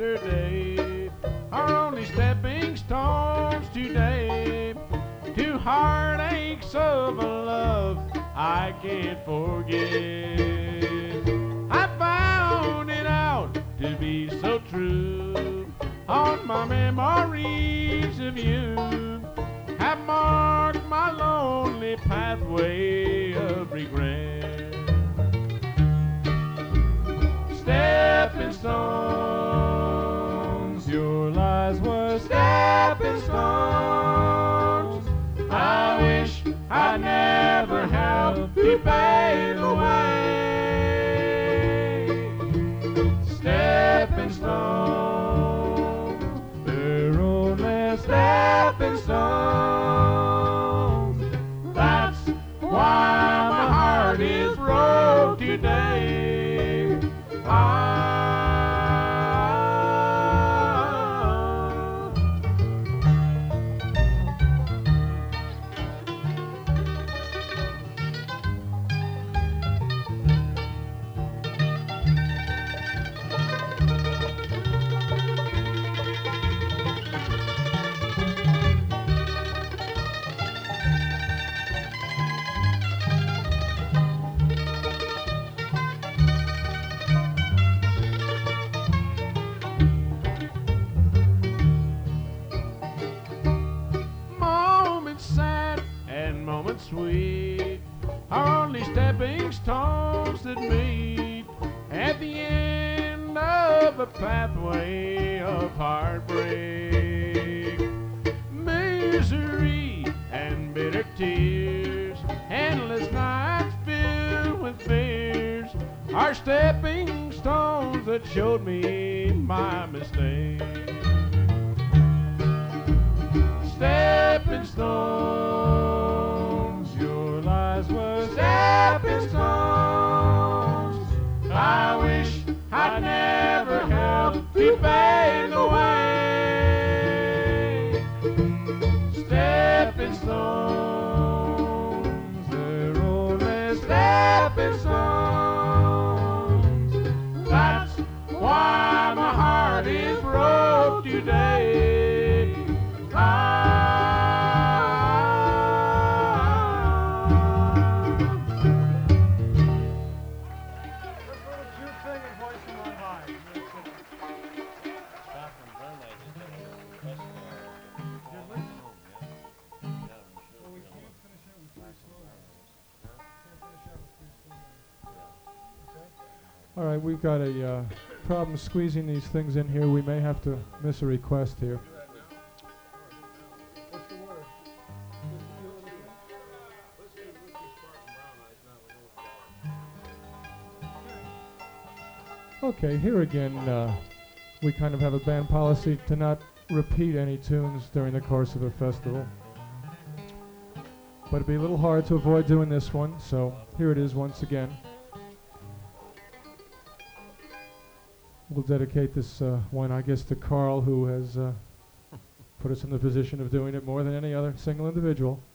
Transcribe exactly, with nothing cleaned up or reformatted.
yesterday are only stepping stones today to heartaches of a love I can't forget. I found it out to be so true on my memories of you have marked my lonely pathway of regret. Stepping stones, your lies were stepping stones. I wish I never helped you pave the way. Stepping stones, they're only stepping stones. That's why my heart is broke today. I sweet are only stepping stones that meet at the end of a pathway of heartbreak. Misery and bitter tears, endless nights filled with fears are stepping stones that showed me my mistake. Stepping stones, your lies were stepping stones. I wish I'd never helped you pave the way. Stepping stones, they're only stepping stones. That's why my heart is broke today. All right, we've got a uh, problem squeezing these things in here. We may have to miss a request here. Okay, here again, uh, we kind of have a band policy to not repeat any tunes during the course of a festival. But it'd be a little hard to avoid doing this one, so here it is once again. We'll dedicate this uh, one, I guess, to Carl, who has uh, put us in the position of doing it more than any other single individual.